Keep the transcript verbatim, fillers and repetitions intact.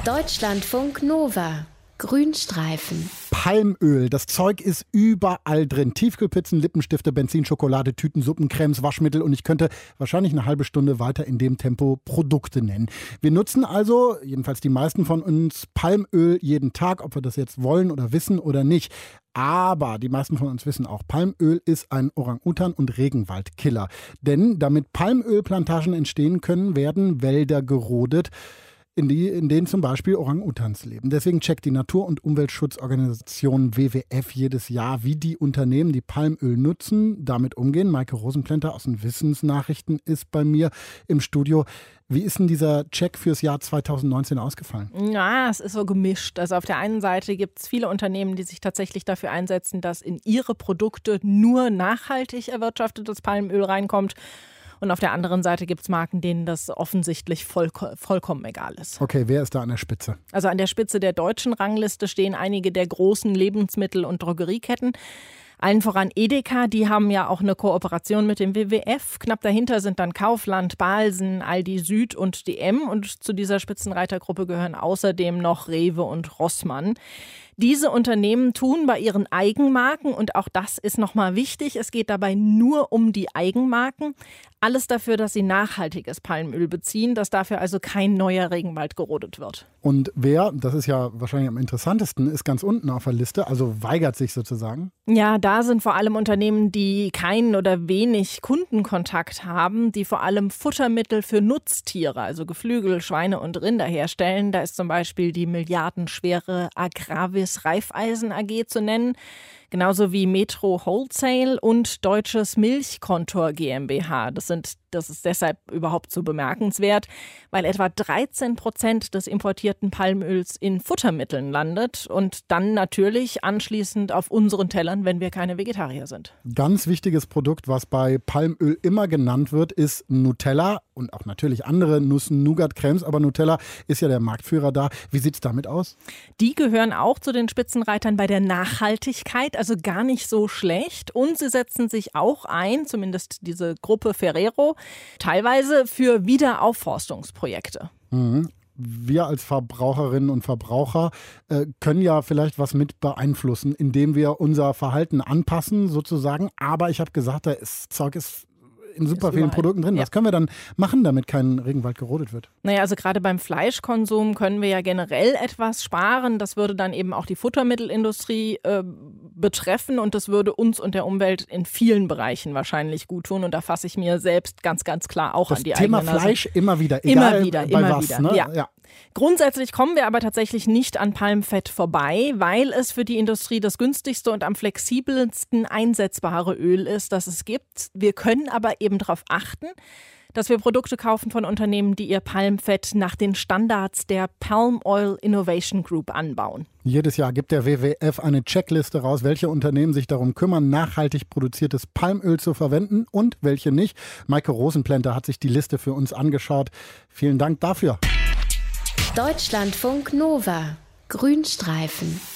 Deutschlandfunk Nova. Grünstreifen. Palmöl, das Zeug ist überall drin. Tiefkühlpizzen, Lippenstifte, Benzin, Schokolade, Tüten, Suppen, Cremes, Waschmittel und ich könnte wahrscheinlich eine halbe Stunde weiter in dem Tempo Produkte nennen. Wir nutzen also, jedenfalls die meisten von uns, Palmöl jeden Tag, ob wir das jetzt wollen oder wissen oder nicht. Aber die meisten von uns wissen auch, Palmöl ist ein Orang-Utan- und Regenwaldkiller. Denn damit Palmölplantagen entstehen können, werden Wälder gerodet, in, die, in denen zum Beispiel Orang-Utans leben. Deswegen checkt die Natur- und Umweltschutzorganisation W W F jedes Jahr, wie die Unternehmen, die Palmöl nutzen, damit umgehen. Maike Rosenplanter aus den Wissensnachrichten ist bei mir im Studio. Wie ist denn dieser Check fürs Jahr zwanzig neunzehn ausgefallen? Ja, es ist so gemischt. Also auf der einen Seite gibt es viele Unternehmen, die sich tatsächlich dafür einsetzen, dass in ihre Produkte nur nachhaltig erwirtschaftetes Palmöl reinkommt. Und auf der anderen Seite gibt es Marken, denen das offensichtlich voll, vollkommen egal ist. Okay, wer ist da an der Spitze? Also an der Spitze der deutschen Rangliste stehen einige der großen Lebensmittel- und Drogerieketten. Allen voran Edeka, die haben ja auch eine Kooperation mit dem W W F. Knapp dahinter sind dann Kaufland, Balsen, Aldi Süd und D M. Und zu dieser Spitzenreitergruppe gehören außerdem noch Rewe und Rossmann. Diese Unternehmen tun bei ihren Eigenmarken, und auch das ist nochmal wichtig, es geht dabei nur um die Eigenmarken, alles dafür, dass sie nachhaltiges Palmöl beziehen, dass dafür also kein neuer Regenwald gerodet wird. Und wer, das ist ja wahrscheinlich am interessantesten, ist ganz unten auf der Liste, also weigert sich sozusagen? Ja, da sind vor allem Unternehmen, die keinen oder wenig Kundenkontakt haben, die vor allem Futtermittel für Nutztiere, also Geflügel, Schweine und Rinder herstellen. Da ist zum Beispiel die milliardenschwere Agravis Raiffeisen A G zu nennen, genauso wie Metro Wholesale und Deutsches Milchkontor GmbH. Das sind, das ist deshalb überhaupt so bemerkenswert, weil etwa dreizehn Prozent des importierten Palmöls in Futtermitteln landet und dann natürlich anschließend auf unseren Tellern, wenn wir keine Vegetarier sind. Ganz wichtiges Produkt, was bei Palmöl immer genannt wird, ist Nutella und auch natürlich andere Nuss-Nougat-Cremes, aber Nutella ist ja der Marktführer da. Wie sieht es damit aus? Die gehören auch zu den Spitzenreitern bei der Nachhaltigkeit, also gar nicht so schlecht. Und sie setzen sich auch ein, zumindest diese Gruppe Ferrero, teilweise für Wiederaufforstungsprojekte. Mhm. Wir als Verbraucherinnen und Verbraucher äh, können ja vielleicht was mit beeinflussen, indem wir unser Verhalten anpassen sozusagen. Aber ich habe gesagt, das Zeug ist in super vielen Produkten drin. Ja. Was können wir dann machen, damit kein Regenwald gerodet wird? Naja, also gerade beim Fleischkonsum können wir ja generell etwas sparen. Das würde dann eben auch die Futtermittelindustrie äh, betreffen und das würde uns und der Umwelt in vielen Bereichen wahrscheinlich gut tun. Und da fasse ich mir selbst ganz, ganz klar auch das an die Thema eigene Nase. Fleisch immer wieder, egal immer wieder, bei immer was. wieder. Ne? Ja. Ja. Grundsätzlich kommen wir aber tatsächlich nicht an Palmfett vorbei, weil es für die Industrie das günstigste und am flexibelsten einsetzbare Öl ist, das es gibt. Wir können aber eben darauf achten, dass wir Produkte kaufen von Unternehmen, die ihr Palmfett nach den Standards der Palm Oil Innovation Group anbauen. Jedes Jahr gibt der W W F eine Checkliste raus, welche Unternehmen sich darum kümmern, nachhaltig produziertes Palmöl zu verwenden und welche nicht. Maike Rosenplanter hat sich die Liste für uns angeschaut. Vielen Dank dafür. Deutschlandfunk Nova. Grünstreifen.